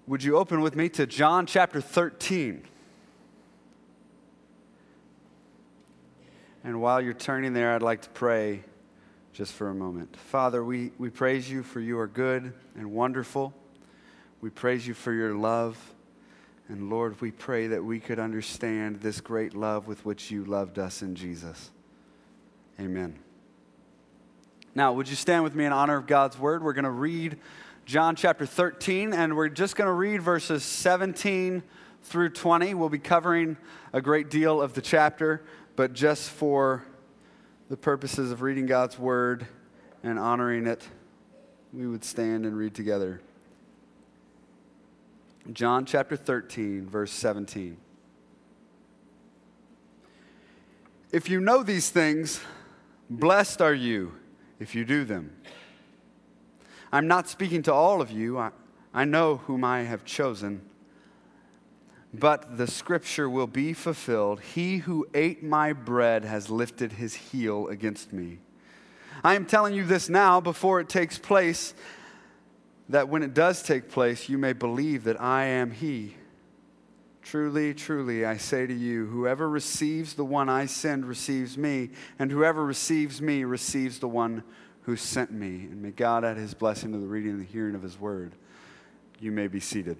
Would you open with me to John chapter 13? And while you're turning there, I'd like to pray just for a moment. Father, we praise you for you are good and wonderful. We praise you for your love. And Lord, we pray that we could understand this great love with which you loved us in Jesus. Amen. Now, would you stand with me in honor of God's word? We're going to read John chapter 13, and we're just going to read verses 17 through 20. We'll be covering a great deal of the chapter, but just for the purposes of reading God's word and honoring it, we would stand and read together. John chapter 13, verse 17. If you know these things, blessed are you if you do them. I'm not speaking to all of you. I know whom I have chosen. But the scripture will be fulfilled. He who ate my bread has lifted his heel against me. I am telling you this now before it takes place, that when it does take place, you may believe that I am he. Truly, truly, I say to you, whoever receives the one I send receives me, and whoever receives me receives the one who sent me. And may God add his blessing to the reading and the hearing of his word. You may be seated.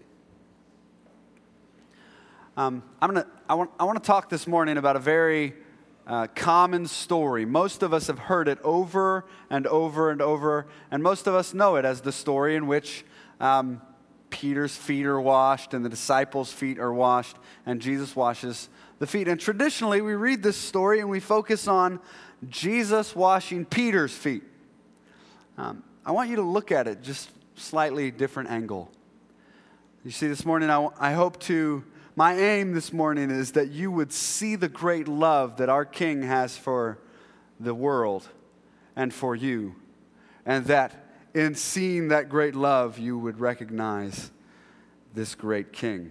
I want to talk this morning about a very common story. Most of us have heard it over and over and over, and most of us know it as the story in which Peter's feet are washed and the disciples' feet are washed, and Jesus washes the feet. And traditionally, we read this story and we focus on Jesus washing Peter's feet. I want you to look at it just slightly different angle. You see, this morning, my aim this morning is that you would see the great love that our King has for the world and for you, and that in seeing that great love, you would recognize this great King.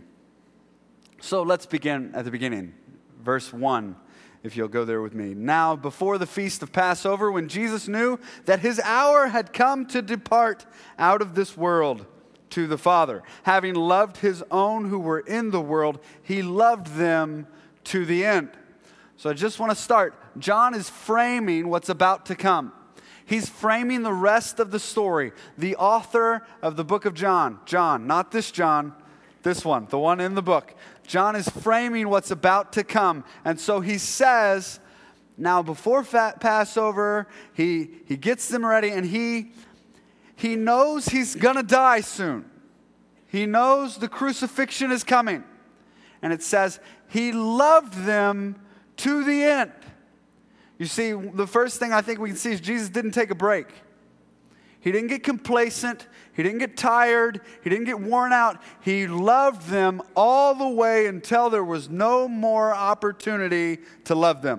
So let's begin at the beginning. Verse 1, if you'll go there with me. Now, before the feast of Passover, when Jesus knew that his hour had come to depart out of this world to the Father, having loved his own who were in the world, he loved them to the end. So I just want to start. John is framing what's about to come. He's framing the rest of the story. The author of the book of John, not this John, this one, the one in the book. John is framing what's about to come. And so he says, now before Passover, he gets them ready, and he knows he's going to die soon. He knows the crucifixion is coming. And it says, he loved them to the end. You see, the first thing I think we can see is Jesus didn't take a break. He didn't get complacent. He didn't get tired. He didn't get worn out. He loved them all the way until there was no more opportunity to love them.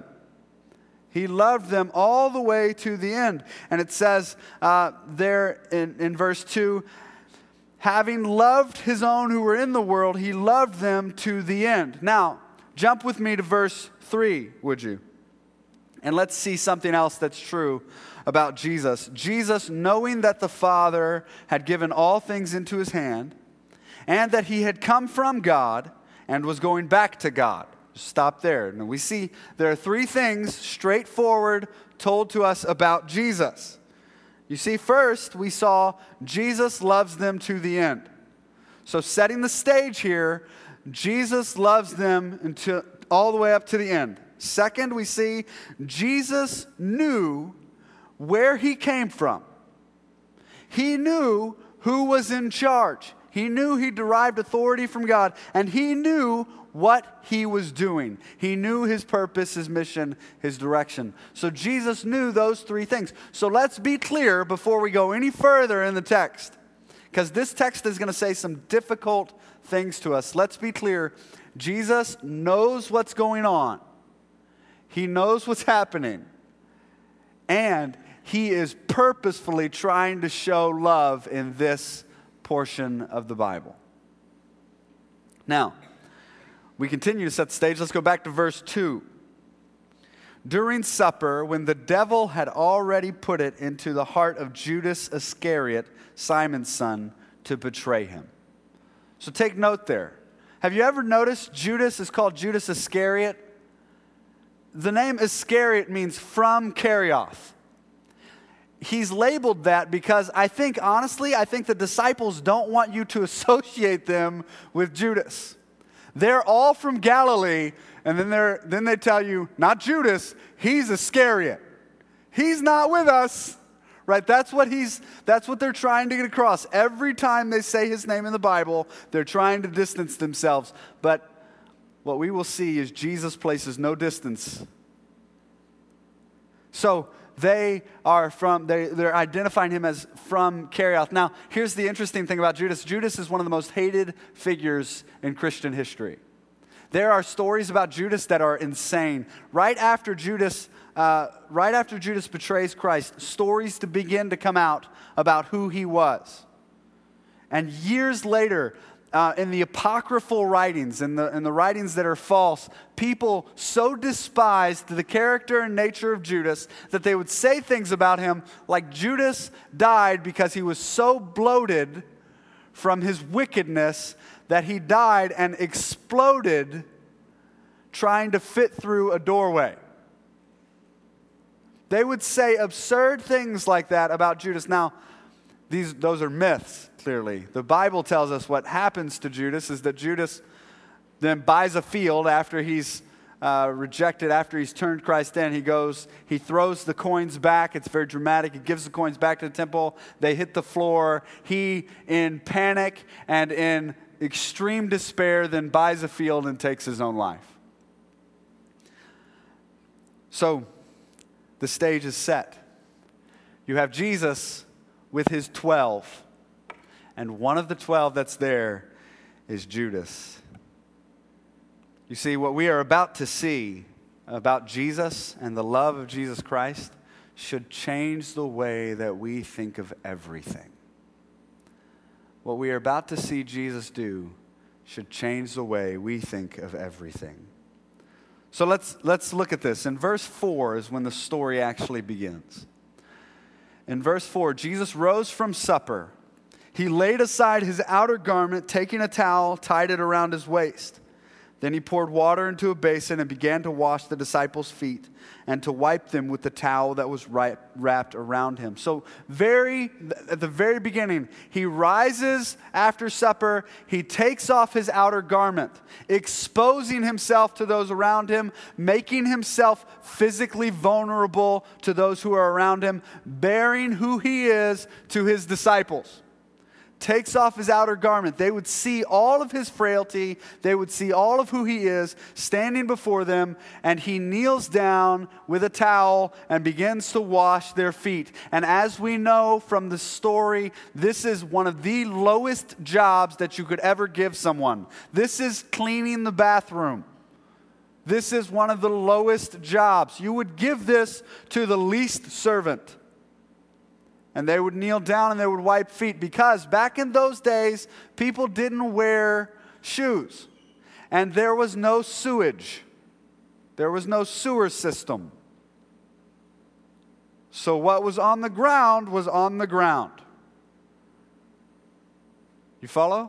He loved them all the way to the end. And it says there in verse 2, having loved his own who were in the world, he loved them to the end. Now, jump with me to verse 3, would you? And let's see something else that's true about Jesus. Jesus, knowing that the Father had given all things into his hand, and that he had come from God and was going back to God. Stop there. Now we see there are three things straightforward told to us about Jesus. You see, first we saw Jesus loves them to the end. So setting the stage here, Jesus loves them until all the way up to the end. Second, we see Jesus knew where he came from. He knew who was in charge. He knew he derived authority from God, and he knew what he was doing. He knew his purpose, his mission, his direction. So Jesus knew those three things. So let's be clear before we go any further in the text, because this text is going to say some difficult things to us. Let's be clear. Jesus knows what's going on. He knows what's happening. And he is purposefully trying to show love in this portion of the Bible. Now, we continue to set the stage. Let's go back to verse 2. During supper, when the devil had already put it into the heart of Judas Iscariot, Simon's son, to betray him. So take note there. Have you ever noticed Judas is called Judas Iscariot? The name Iscariot means from Kerioth. He's labeled that because honestly, I think the disciples don't want you to associate them with Judas. They're all from Galilee, and then they tell you, not Judas, he's Iscariot. He's not with us. Right? That's what they're trying to get across. Every time they say his name in the Bible, they're trying to distance themselves. But what we will see is Jesus places no distance. So they're identifying him as from Kerioth. Now, here's the interesting thing about Judas. Judas is one of the most hated figures in Christian history. There are stories about Judas that are insane. Right after Judas betrays Christ, stories begin to come out about who he was. And years later, in the apocryphal writings, in the writings that are false, people so despised the character and nature of Judas that they would say things about him like Judas died because he was so bloated from his wickedness that he died and exploded trying to fit through a doorway. They would say absurd things like that about Judas. Now, those are myths, clearly. The Bible tells us what happens to Judas is that Judas then buys a field after he's rejected, after he's turned Christ in. He throws the coins back. It's very dramatic. He gives the coins back to the temple. They hit the floor. He, in panic and in extreme despair, then buys a field and takes his own life. So, the stage is set. You have Jesus with his 12. And one of the 12 that's there is Judas. You see, what we are about to see about Jesus and the love of Jesus Christ should change the way that we think of everything. What we are about to see Jesus do should change the way we think of everything. So let's look at this. In verse 4 is when the story actually begins. In verse 4, Jesus rose from supper. He laid aside his outer garment, taking a towel, tied it around his waist. Then he poured water into a basin and began to wash the disciples' feet and to wipe them with the towel that was wrapped around him. So at the very beginning, he rises after supper. He takes off his outer garment, exposing himself to those around him, making himself physically vulnerable to those who are around him, bearing who he is to his disciples. Takes off his outer garment. They would see all of his frailty. They would see all of who he is standing before them. And he kneels down with a towel and begins to wash their feet. And as we know from the story, this is one of the lowest jobs that you could ever give someone. This is cleaning the bathroom. This is one of the lowest jobs. You would give this to the least servant. And they would kneel down and they would wipe feet because back in those days, people didn't wear shoes. And there was no sewage. There was no sewer system. So what was on the ground was on the ground. You follow?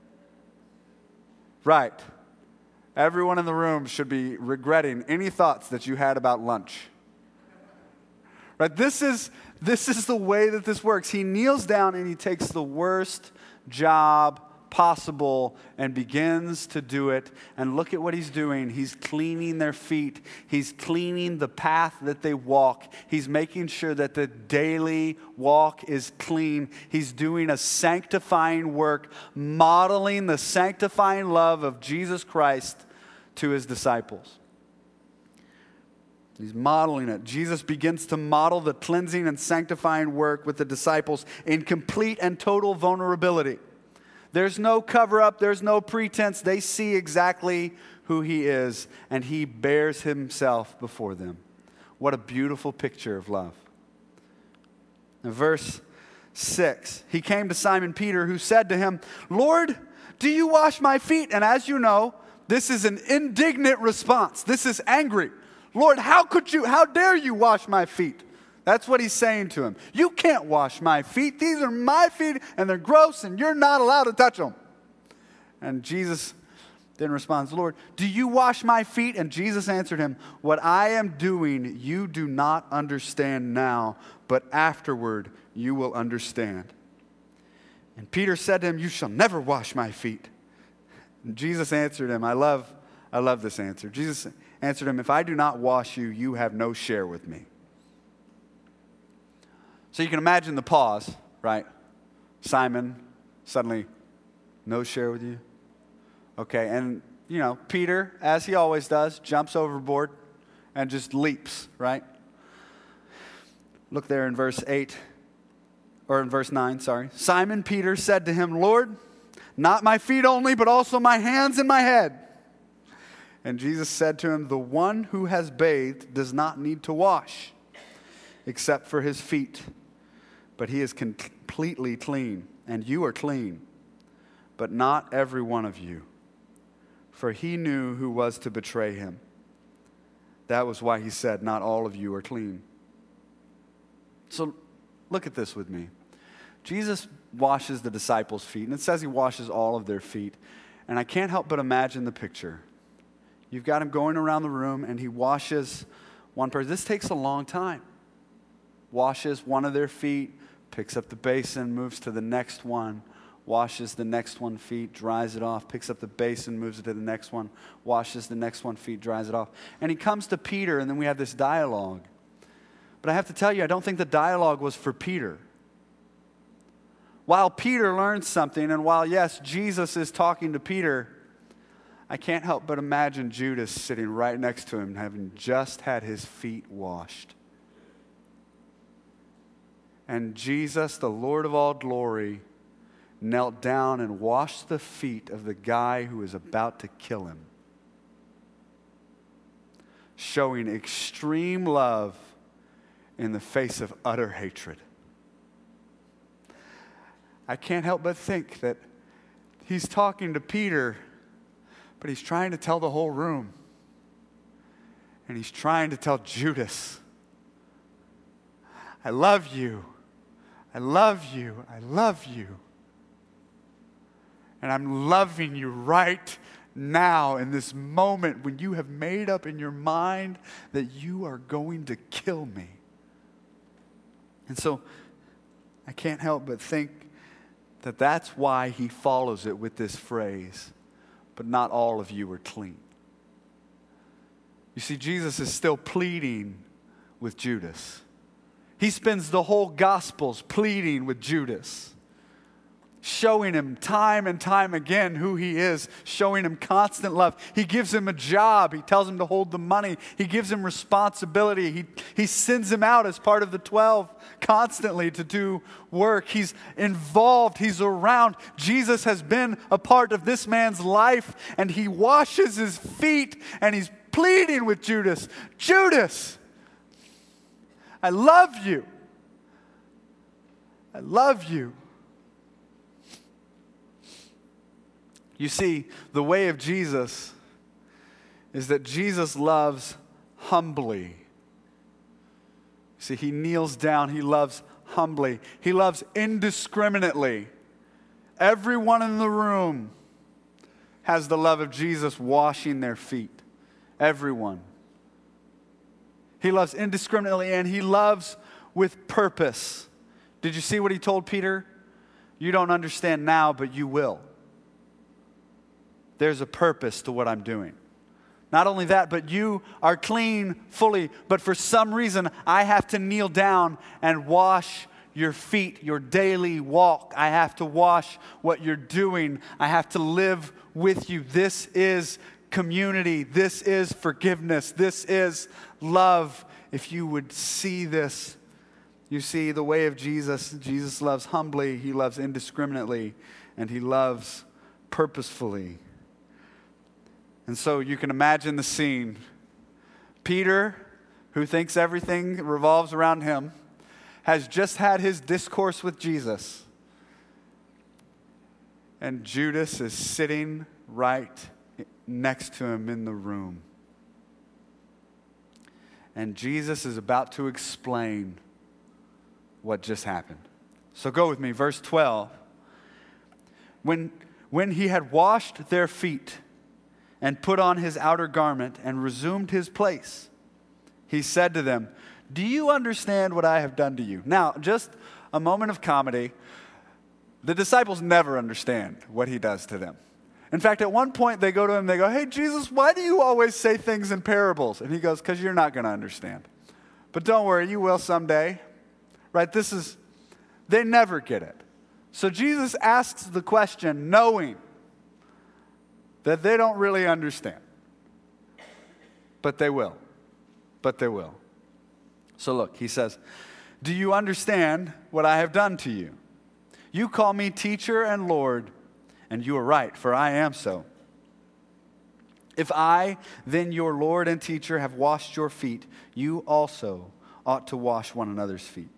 Right. Everyone in the room should be regretting any thoughts that you had about lunch. Right? This is the way that this works. He kneels down and he takes the worst job possible and begins to do it. And look at what he's doing. He's cleaning their feet. He's cleaning the path that they walk. He's making sure that the daily walk is clean. He's doing a sanctifying work, modeling the sanctifying love of Jesus Christ to his disciples. He's modeling it. Jesus begins to model the cleansing and sanctifying work with the disciples in complete and total vulnerability. There's no cover-up. There's no pretense. They see exactly who he is, and he bears himself before them. What a beautiful picture of love. In verse 6, he came to Simon Peter, who said to him, "Lord, do you wash my feet?" And as you know, this is an indignant response. This is angry. Lord, how dare you wash my feet? That's what he's saying to him. You can't wash my feet. These are my feet, and they're gross, and you're not allowed to touch them. And Jesus then responds, Lord, do you wash my feet? And Jesus answered him, what I am doing you do not understand now, but afterward you will understand. And Peter said to him, you shall never wash my feet. And Jesus answered him, I love this answer. Jesus answered him, if I do not wash you, you have no share with me. So you can imagine the pause, right? Simon, suddenly, no share with you? Okay, and, Peter, as he always does, jumps overboard and just leaps, right? Look there in verse 9, sorry. Simon Peter said to him, Lord, not my feet only, but also my hands and my head. And Jesus said to him, the one who has bathed does not need to wash, except for his feet, but he is completely clean, and you are clean, but not every one of you. For he knew who was to betray him. That was why he said, not all of you are clean. So look at this with me. Jesus washes the disciples' feet, and it says he washes all of their feet. And I can't help but imagine the picture. You've got him going around the room, and he washes one person. This takes a long time. Washes one of their feet, picks up the basin, moves to the next one, washes the next one feet, dries it off, picks up the basin, moves it to the next one, washes the next one feet, dries it off. And he comes to Peter, and then we have this dialogue. But I have to tell you, I don't think the dialogue was for Peter. While Peter learns something, and while, yes, Jesus is talking to Peter, I can't help but imagine Judas sitting right next to him, having just had his feet washed. And Jesus, the Lord of all glory, knelt down and washed the feet of the guy who was about to kill him, showing extreme love in the face of utter hatred. I can't help but think that he's talking to Peter, but he's trying to tell the whole room. And he's trying to tell Judas, I love you. I love you. I love you. And I'm loving you right now in this moment when you have made up in your mind that you are going to kill me. And so I can't help but think that that's why he follows it with this phrase, but not all of you are clean. You see, Jesus is still pleading with Judas. He spends the whole Gospels pleading with Judas, showing him time and time again who he is, showing him constant love. He gives him a job. He tells him to hold the money. He gives him responsibility. He sends him out as part of the 12 constantly to do work. He's involved. He's around. Jesus has been a part of this man's life, and he washes his feet, and he's pleading with Judas. Judas, I love you. I love you. You see, the way of Jesus is that Jesus loves humbly. See, he kneels down. He loves humbly. He loves indiscriminately. Everyone in the room has the love of Jesus washing their feet. Everyone. He loves indiscriminately, and he loves with purpose. Did you see what he told Peter? You don't understand now, but you will. There's a purpose to what I'm doing. Not only that, but you are clean fully, but for some reason, I have to kneel down and wash your feet, your daily walk. I have to wash what you're doing. I have to live with you. This is community. This is forgiveness. This is love. If you would see this, you see the way of Jesus. Jesus loves humbly, he loves indiscriminately, and he loves purposefully. And so you can imagine the scene. Peter, who thinks everything revolves around him, has just had his discourse with Jesus. And Judas is sitting right next to him in the room. And Jesus is about to explain what just happened. So go with me, verse 12. When When he had washed their feet and put on his outer garment and resumed his place, he said to them, "Do you understand what I have done to you?" Now, just a moment of comedy. The disciples never understand what he does to them. In fact, at one point they go to him, they go, "Hey, Jesus, why do you always say things in parables?" And he goes, "Because you're not going to understand. But don't worry, you will someday." Right? They never get it. So Jesus asks the question knowing that they don't really understand. But they will. So look, he says, "Do you understand what I have done to you? You call me teacher and Lord, and you are right, for I am so. If I, then your Lord and teacher, have washed your feet, you also ought to wash one another's feet."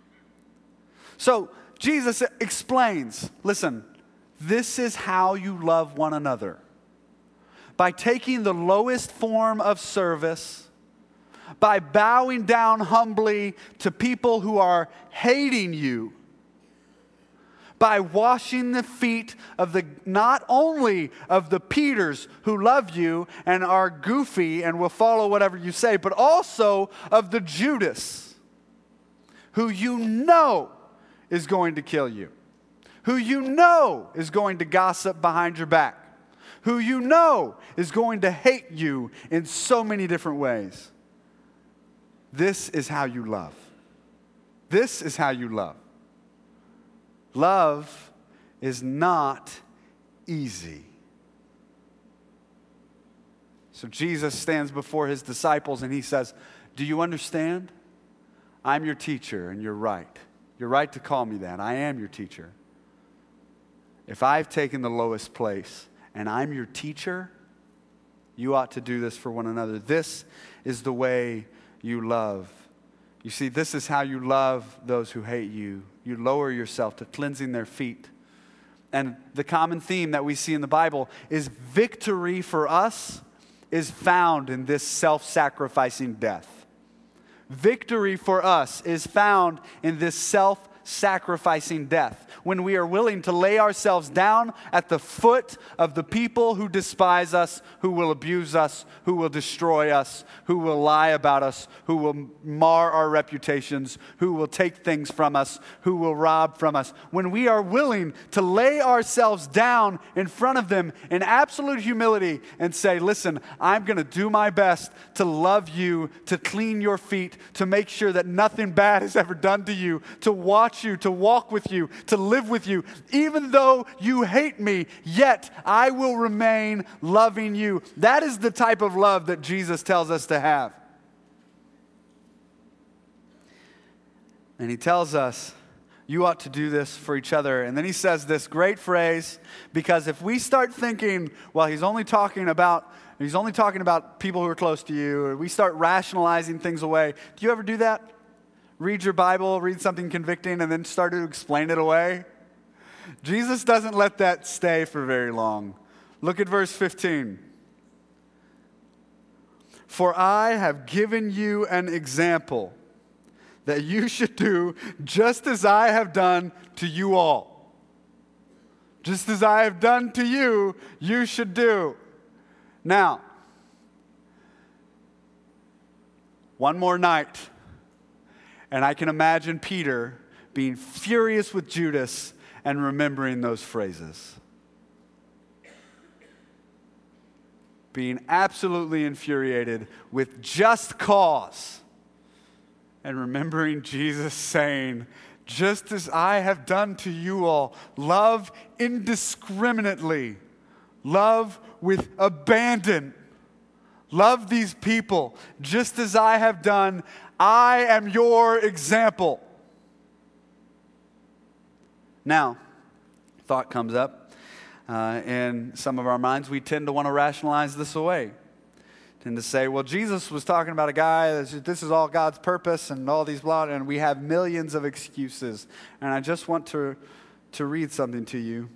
So Jesus explains, listen, this is how you love one another. By taking the lowest form of service, by bowing down humbly to people who are hating you, by washing the feet of not only of the Peters who love you and are goofy and will follow whatever you say, but also of the Judas who you know is going to kill you, who you know is going to gossip behind your back, who you know is going to hate you in so many different ways. This is how you love. This is how you love. Love is not easy. So Jesus stands before his disciples and he says, "Do you understand? I'm your teacher and you're right. You're right to call me that. I am your teacher. If I've taken the lowest place and I'm your teacher, you ought to do this for one another. This is the way you love." You see, this is how you love those who hate you. You lower yourself to cleansing their feet. And the common theme that we see in the Bible is victory for us is found in this self-sacrificing death. Victory for us is found in this self-sacrificing death. When we are willing to lay ourselves down at the foot of the people who despise us, who will abuse us, who will destroy us, who will lie about us, who will mar our reputations, who will take things from us, who will rob from us. When we are willing to lay ourselves down in front of them in absolute humility and say, "Listen, I'm going to do my best to love you, to clean your feet, to make sure that nothing bad is ever done to you, to watch you, to walk with you, to live with you. Even though you hate me, yet I will remain loving you." That is the type of love that Jesus tells us to have. And he tells us, you ought to do this for each other. And then he says this great phrase, because if we start thinking, well, he's only talking about people who are close to you, or we start rationalizing things away. Do you ever do that? Read your Bible, read something convicting, and then start to explain it away? Jesus doesn't let that stay for very long. Look at verse 15. "For I have given you an example that you should do just as I have done to you all." Just as I have done to you, you should do. Now, one more night, and I can imagine Peter being furious with Judas and remembering those phrases. Being absolutely infuriated with just cause. And remembering Jesus saying, "Just as I have done to you all, love indiscriminately, love with abandon, love these people, just as I have done. I am your example." Now, thought comes up in some of our minds. We tend to want to rationalize this away. Tend to say, well, Jesus was talking about a guy, this is all God's purpose and all these blah, and we have millions of excuses. And I just want to read something to you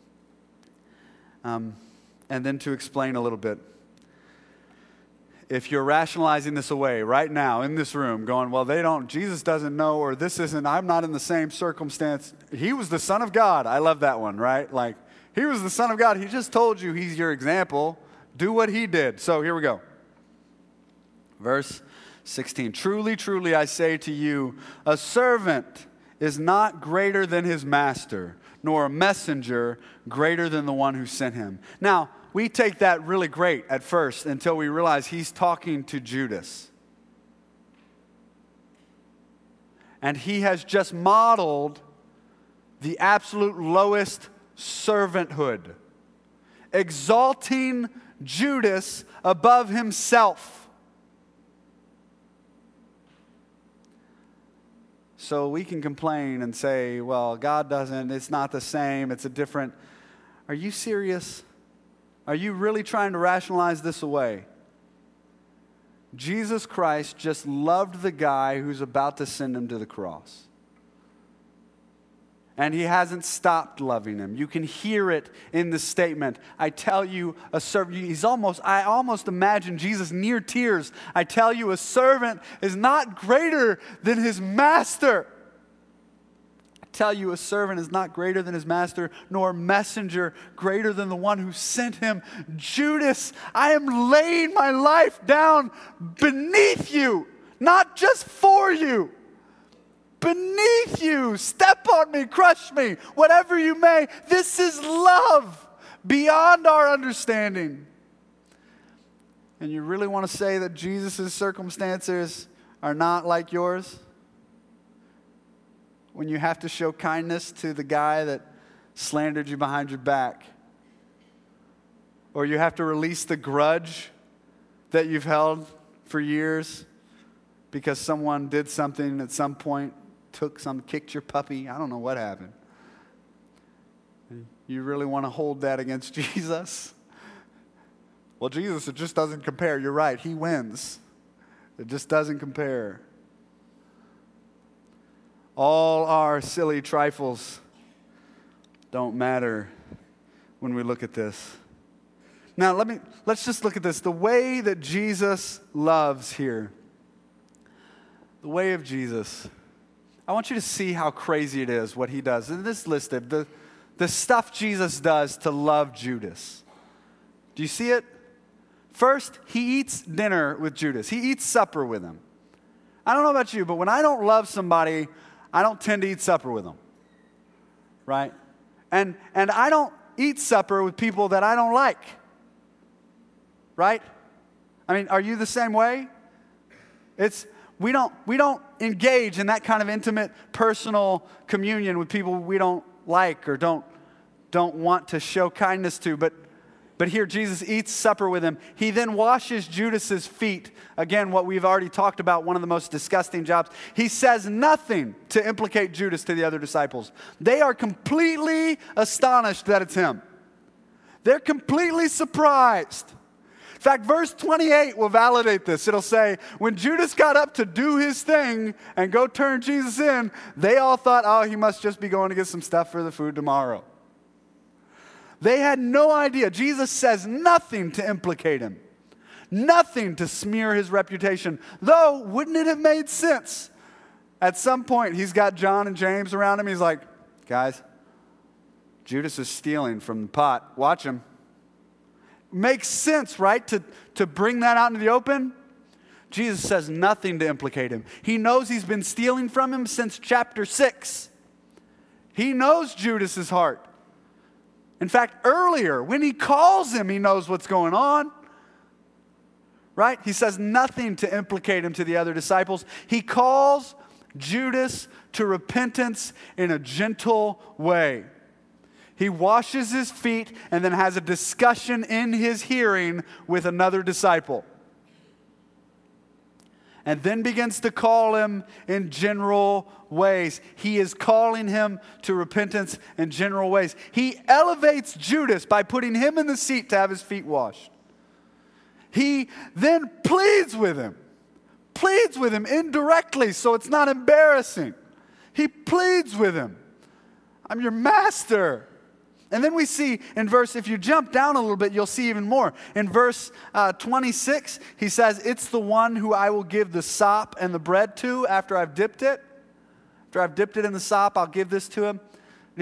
and then to explain a little bit. If you're rationalizing this away right now in this room, going, well, Jesus doesn't know, or I'm not in the same circumstance. He was the Son of God. I love that one, right? Like, He was the Son of God. He just told you he's your example. Do what he did. So here we go. Verse 16. Truly, truly, I say to you, a servant is not greater than his master, nor a messenger greater than the one who sent him. Now, we take that really great at first until we realize he's talking to Judas. And he has just modeled the absolute lowest servanthood, exalting Judas above himself. So we can complain and say, well, God doesn't, it's not the same, it's a different. Are you serious? Are you really trying to rationalize this away? Jesus Christ just loved the guy who's about to send him to the cross. And he hasn't stopped loving him. You can hear it in the statement. I tell you, a servant, I almost imagine Jesus near tears. I tell you, a servant is not greater than his master. I tell you, a servant is not greater than his master, nor a messenger greater than the one who sent him. Judas, I am laying my life down beneath you, not just for you. Beneath you, step on me, crush me, whatever you may. This is love beyond our understanding. And you really want to say that Jesus' circumstances are not like yours? When you have to show kindness to the guy that slandered you behind your back, or you have to release the grudge that you've held for years because someone did something at some point, kicked your puppy. I don't know what happened. You really want to hold that against Jesus? Well, Jesus, it just doesn't compare. You're right. He wins. It just doesn't compare. All our silly trifles don't matter when we look at this. Now, let's just look at this. The way that Jesus loves here. The way of Jesus. I want you to see how crazy it is, what he does. And this is listed, the stuff Jesus does to love Judas. Do you see it? First, he eats dinner with Judas. He eats supper with him. I don't know about you, but when I don't love somebody, I don't tend to eat supper with them. Right? And I don't eat supper with people that I don't like. Right? I mean, are you the same way? We don't engage in that kind of intimate, personal communion with people we don't like or don't want to show kindness to. But here Jesus eats supper with him. He then washes Judas's feet. Again, what we've already talked about, one of the most disgusting jobs. He says nothing to implicate Judas to the other disciples. They are completely astonished that it's him. They're completely surprised. In fact, verse 28 will validate this. It'll say, when Judas got up to do his thing and go turn Jesus in, they all thought, oh, he must just be going to get some stuff for the food tomorrow. They had no idea. Jesus says nothing to implicate him, nothing to smear his reputation. Though, wouldn't it have made sense? At some point, he's got John and James around him. He's like, guys, Judas is stealing from the pot. Watch him. Makes sense, right, to bring that out into the open? Jesus says nothing to implicate him. He knows he's been stealing from him since chapter 6. He knows Judas's heart. In fact, earlier, when he calls him, he knows what's going on. Right? He says nothing to implicate him to the other disciples. He calls Judas to repentance in a gentle way. He washes his feet and then has a discussion in his hearing with another disciple. And then begins to call him in general ways. He is calling him to repentance in general ways. He elevates Judas by putting him in the seat to have his feet washed. He then pleads with him indirectly so it's not embarrassing. He pleads with him. I'm your master. And then we see in if you jump down a little bit, you'll see even more. In verse 26, he says, it's the one who I will give the sop and the bread to after I've dipped it. After I've dipped it in the sop, I'll give this to him.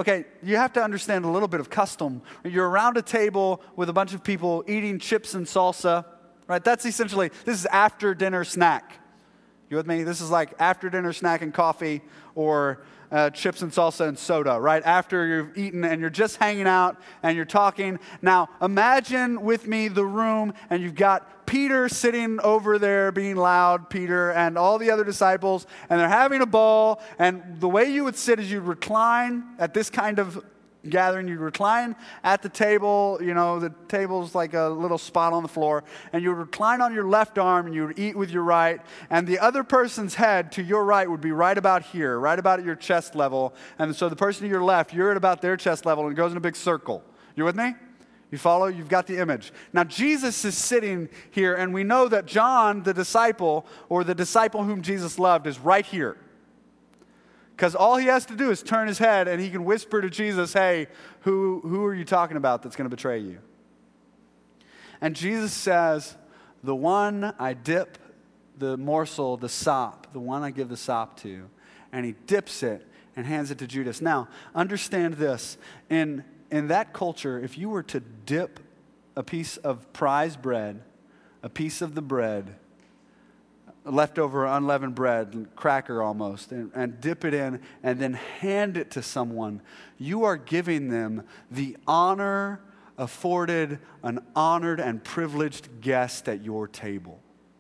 okay, you have to understand a little bit of custom. You're around a table with a bunch of people eating chips and salsa, right? This is after dinner snack. You with me? This is like after dinner snack and coffee, or chips and salsa and soda, right? After you've eaten and you're just hanging out and you're talking. Now, imagine with me the room, and you've got Peter sitting over there being loud, Peter, and all the other disciples, and they're having a ball. And the way you would sit is you'd recline at this kind of gathering. You'd recline at the table. You know, the table's like a little spot on the floor. And you would recline on your left arm, and you would eat with your right. And the other person's head to your right would be right about here, right about at your chest level. And so the person to your left, you're at about their chest level, and it goes in a big circle. You with me? You follow? You've got the image. Now, Jesus is sitting here, and we know that John, the disciple, or the disciple whom Jesus loved, is right here. Because all he has to do is turn his head, and he can whisper to Jesus, hey, who are you talking about that's going to betray you? And Jesus says, the one I dip the morsel, the sop, the one I give the sop to. And he dips it and hands it to Judas. Now, understand this. In that culture, if you were to dip a piece of prize bread, a piece of the bread, leftover unleavened bread, cracker almost, and dip it in and then hand it to someone, you are giving them the honor afforded an honored and privileged guest at your table.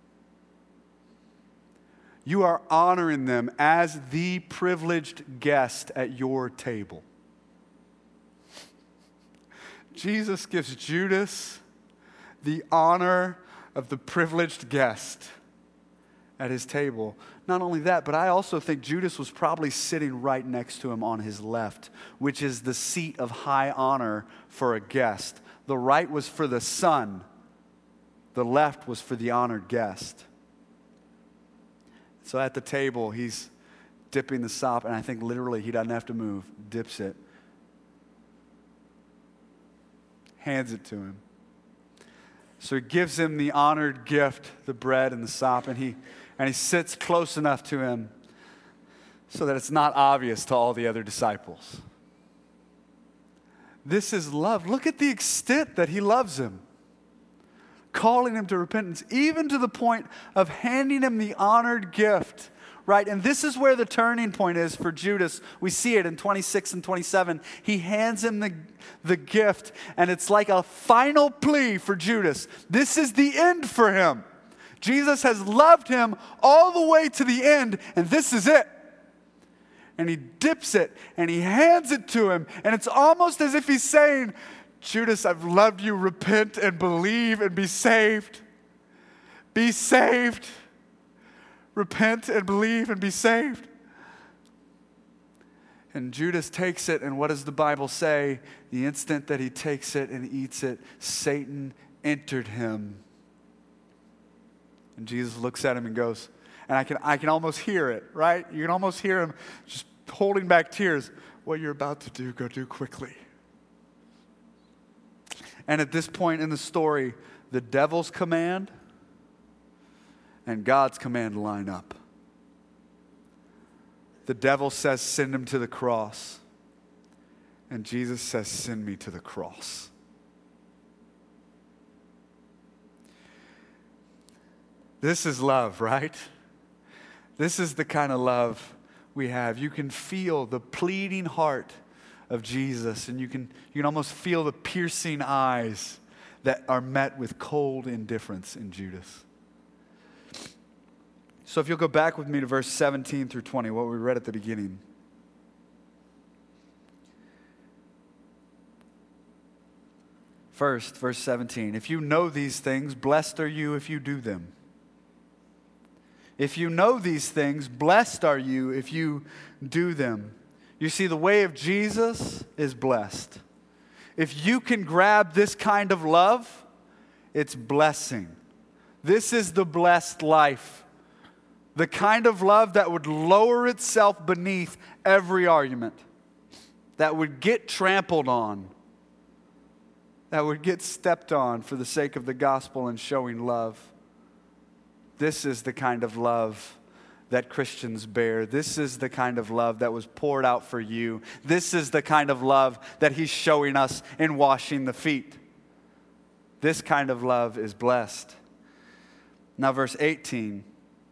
You are honoring them as the privileged guest at your table. Jesus gives Judas the honor of the privileged guest at his table. Not only that, but I also think Judas was probably sitting right next to him on his left, which is the seat of high honor for a guest. The right was for the son. The left was for the honored guest. So at the table, he's dipping the sop, and I think literally he doesn't have to move, dips it, hands it to him. So he gives him the honored gift, the bread and the sop, and he sits close enough to him so that it's not obvious to all the other disciples. This is love. Look at the extent that he loves him, calling him to repentance, even to the point of handing him the honored gift, right? And this is where the turning point is for Judas. We see it in 26 and 27. He hands him the gift, and it's like a final plea for Judas. This is the end for him. Jesus has loved him all the way to the end, and this is it. And he dips it, and he hands it to him, and it's almost as if he's saying, Judas, I've loved you. Repent and believe and be saved. Be saved. Repent and believe and be saved. And Judas takes it, and what does the Bible say? The instant that he takes it and eats it, Satan entered him. And Jesus looks at him and goes, and I can almost hear it, right? You can almost hear him just holding back tears. What you're about to do, go do quickly. And at this point in the story, the devil's command and God's command line up. The devil says, send him to the cross. And Jesus says, send me to the cross. This is love, right? This is the kind of love we have. You can feel the pleading heart of Jesus, and you can almost feel the piercing eyes that are met with cold indifference in Judas. So if you'll go back with me to verse 17 through 20, what we read at the beginning. First, verse 17, if you know these things, blessed are you if you do them. If you know these things, blessed are you if you do them. You see, the way of Jesus is blessed. If you can grab this kind of love, it's blessing. This is the blessed life. The kind of love that would lower itself beneath every argument, that would get trampled on, that would get stepped on for the sake of the gospel and showing love. This is the kind of love that Christians bear. This is the kind of love that was poured out for you. This is the kind of love that he's showing us in washing the feet. This kind of love is blessed. Now, verse 18.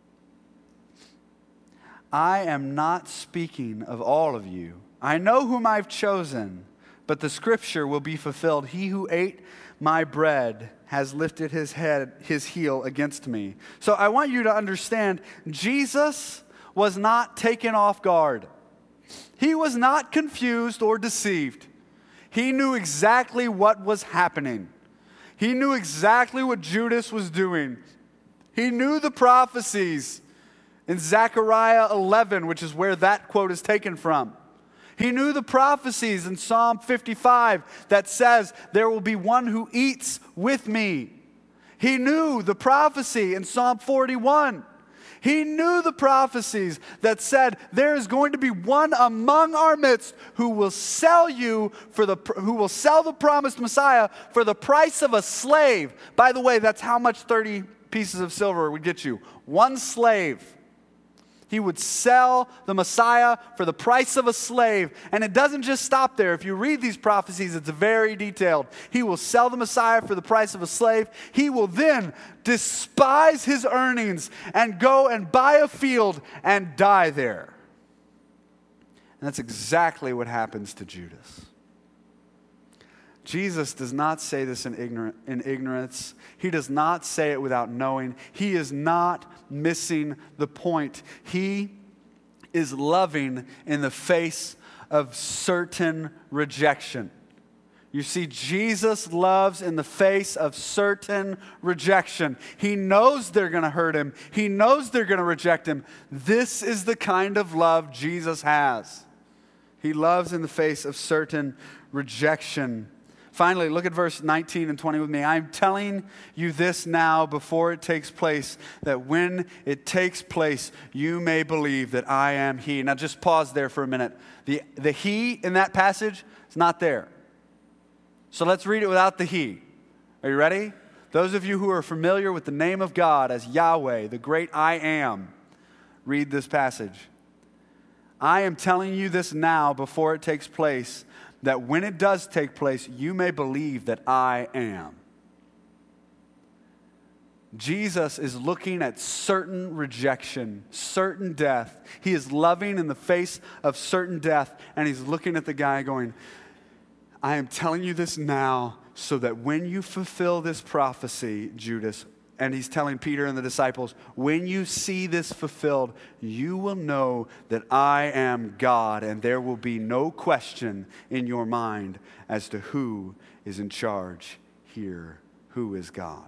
I am not speaking of all of you. I know whom I've chosen, but the scripture will be fulfilled. He who ate my bread has lifted his heel against me. So I want you to understand, Jesus was not taken off guard. He was not confused or deceived. He knew exactly what was happening. He knew exactly what Judas was doing. He knew the prophecies in Zechariah 11, which is where that quote is taken from. He knew the prophecies in Psalm 55 that says, there will be one who eats with me. He knew the prophecy in Psalm 41. He knew the prophecies that said, there is going to be one among our midst who will sell the promised Messiah for the price of a slave. By the way, that's how much 30 pieces of silver would get you. One slave. He would sell the Messiah for the price of a slave. And it doesn't just stop there. If you read these prophecies, it's very detailed. He will sell the Messiah for the price of a slave. He will then despise his earnings and go and buy a field and die there. And that's exactly what happens to Judas. Jesus does not say this in ignorance. He does not say it without knowing. He is not missing the point. He is loving in the face of certain rejection. You see, Jesus loves in the face of certain rejection. He knows they're going to hurt him. He knows they're going to reject him. This is the kind of love Jesus has. He loves in the face of certain rejection. Finally, look at verse 19 and 20 with me. I'm telling you this now before it takes place, that when it takes place, you may believe that I am he. Now just pause there for a minute. The he in that passage is not there. So let's read it without the he. Are you ready? Those of you who are familiar with the name of God as Yahweh, the great I am, read this passage. I am telling you this now before it takes place, that when it does take place, you may believe that I am. Jesus is looking at certain rejection, certain death. He is loving in the face of certain death, and he's looking at the guy going, I am telling you this now so that when you fulfill this prophecy, Judas, and he's telling Peter and the disciples, when you see this fulfilled, you will know that I am God, and there will be no question in your mind as to who is in charge here, who is God.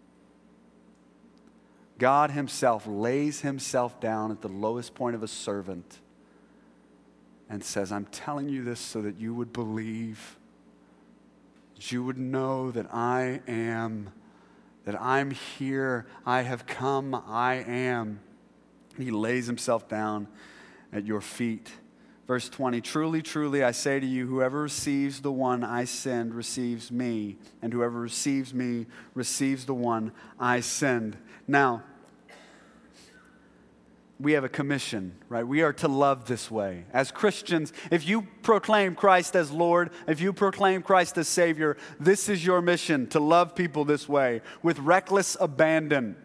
God himself lays himself down at the lowest point of a servant and says, I'm telling you this so that you would believe, that you would know that I am, that I'm here, I have come, I am. He lays himself down at your feet. Verse 20, truly, truly, I say to you, whoever receives the one I send receives me, and whoever receives me receives the one I send. Now, we have a commission, right? We are to love this way. As Christians, if you proclaim Christ as Lord, if you proclaim Christ as Savior, this is your mission, to love people this way, with reckless abandon,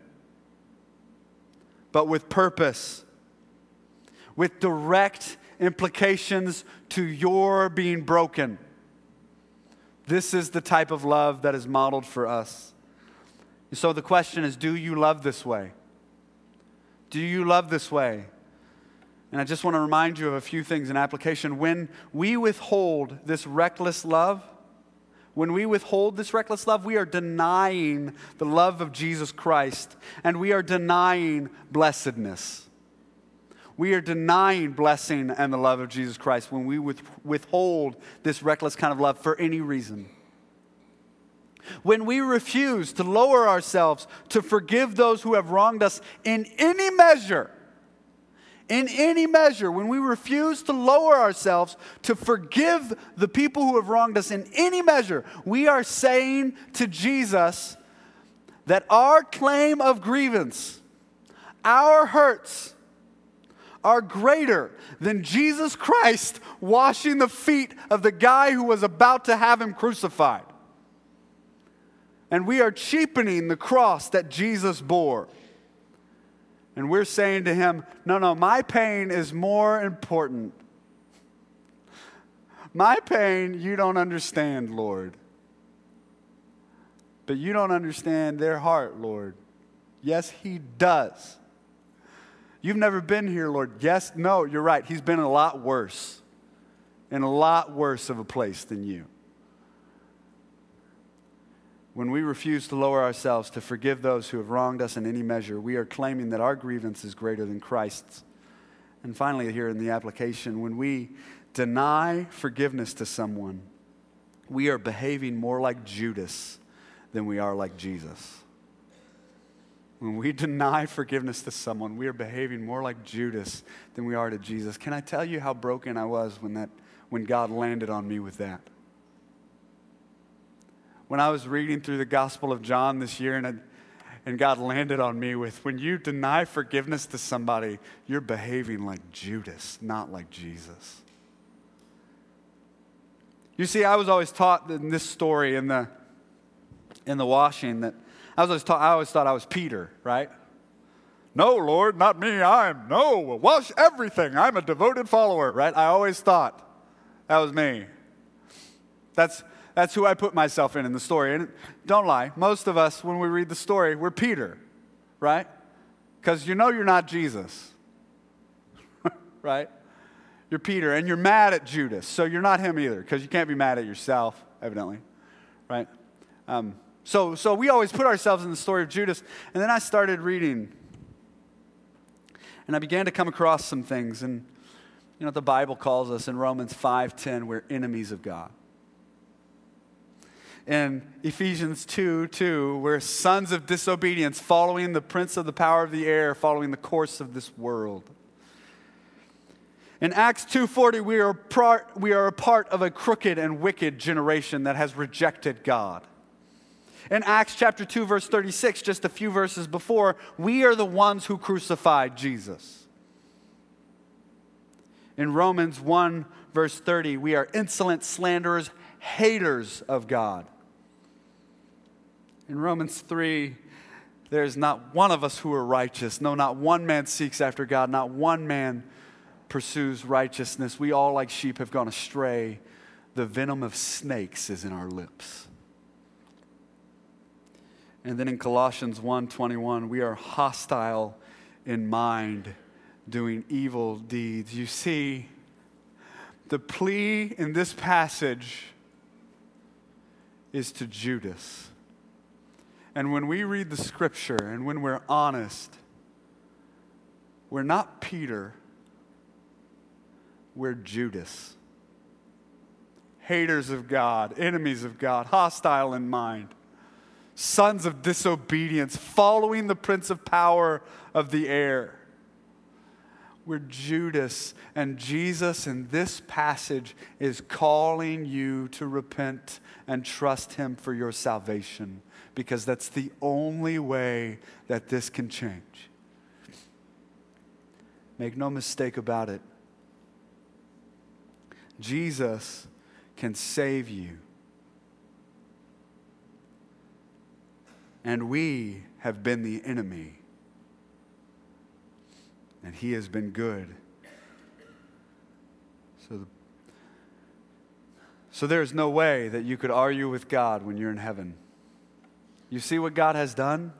but with purpose, with direct implications to your being broken. This is the type of love that is modeled for us. So the question is, do you love this way? Do you love this way? And I just want to remind you of a few things in application. When we withhold this reckless love, we are denying the love of Jesus Christ, and we are denying blessedness. We are denying blessing and the love of Jesus Christ when we withhold this reckless kind of love for any reason. When we refuse to lower ourselves to forgive those who have wronged us in any measure, when we refuse to lower ourselves to forgive the people who have wronged us in any measure, we are saying to Jesus that our claim of grievance, our hurts, are greater than Jesus Christ washing the feet of the guy who was about to have him crucified. And we are cheapening the cross that Jesus bore. And we're saying to him, no, my pain is more important. My pain, you don't understand, Lord. But you don't understand their heart, Lord. Yes, he does. You've never been here, Lord. Yes, no, you're right. He's been in a lot worse. In a lot worse of a place than you. When we refuse to lower ourselves to forgive those who have wronged us in any measure, we are claiming that our grievance is greater than Christ's. And finally, here in the application, when we deny forgiveness to someone, we are behaving more like Judas than we are like Jesus. When we deny forgiveness to someone, we are behaving more like Judas than we are to Jesus. Can I tell you how broken I was when God landed on me with that? When I was reading through the Gospel of John this year and God landed on me with, when you deny forgiveness to somebody, you're behaving like Judas, not like Jesus. You see, I was always taught in this story in the washing that I always thought I was Peter, right? No, Lord, not me. Wash everything. I'm a devoted follower, right? I always thought that was me. That's who I put myself in the story. And don't lie, most of us, when we read the story, we're Peter, right? Because you know you're not Jesus, right? You're Peter, and you're mad at Judas, so you're not him either, because you can't be mad at yourself, evidently, right? So we always put ourselves in the story of Judas, and then I started reading, and I began to come across some things, and you know what the Bible calls us in Romans 5:10, we're enemies of God. In Ephesians 2:2, we're sons of disobedience, following the prince of the power of the air, following the course of this world. In Acts 2:40, we are a part of a crooked and wicked generation that has rejected God. In Acts chapter 2, verse 36, just a few verses before, we are the ones who crucified Jesus. In Romans 1, verse 30, we are insolent slanderers, haters of God. In Romans 3, there is not one of us who are righteous. No, not one man seeks after God. Not one man pursues righteousness. We all like sheep have gone astray. The venom of snakes is in our lips. And then in Colossians 1:21, we are hostile in mind, doing evil deeds. You see, the plea in this passage is to Judas. And when we read the scripture and when we're honest, we're not Peter, we're Judas. Haters of God, enemies of God, hostile in mind, sons of disobedience, following the prince of power of the air. We're Judas, and Jesus in this passage is calling you to repent and trust him for your salvation, because that's the only way that this can change. Make no mistake about it. Jesus can save you. And we have been the enemy. And he has been good. So there's no way that you could argue with God when you're in heaven. You see what God has done?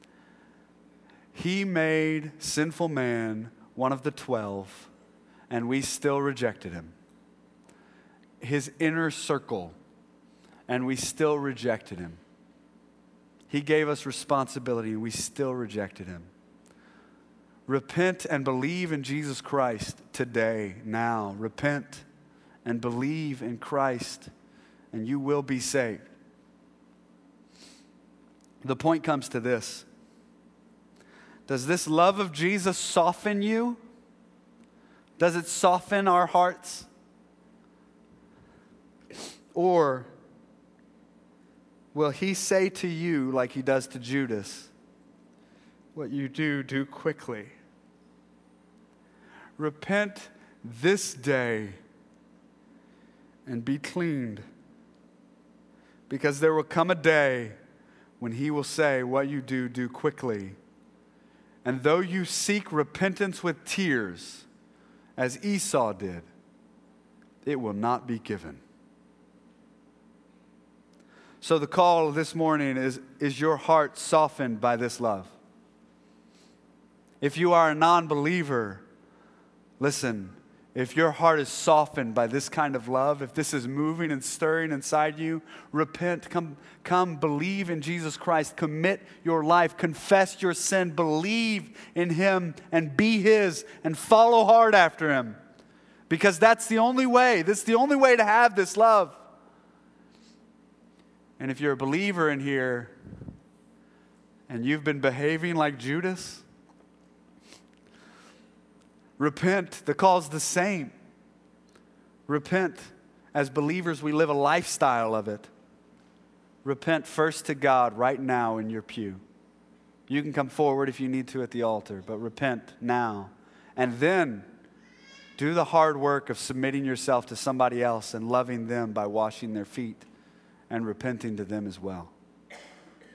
He made sinful man one of the 12, and we still rejected him. His inner circle, and we still rejected him. He gave us responsibility, and we still rejected him. Repent and believe in Jesus Christ today, now. Repent and believe in Christ, and you will be saved. The point comes to this. Does this love of Jesus soften you? Does it soften our hearts? Or will he say to you, like he does to Judas, what you do, do quickly? repent this day and be cleaned. Because there will come a day when he will say, what you do, do quickly. And though you seek repentance with tears, as Esau did, it will not be given. So the call this morning is your heart softened by this love? If you are a non-believer, listen, if your heart is softened by this kind of love, if this is moving and stirring inside you, repent, come believe in Jesus Christ, commit your life, confess your sin, believe in him and be his and follow hard after him. Because that's the only way. This is the only way to have this love. And if you're a believer in here and you've been behaving like Judas, repent. The call's the same. Repent. As believers, we live a lifestyle of it. Repent first to God right now in your pew. You can come forward if you need to at the altar, but repent now. And then do the hard work of submitting yourself to somebody else and loving them by washing their feet and repenting to them as well.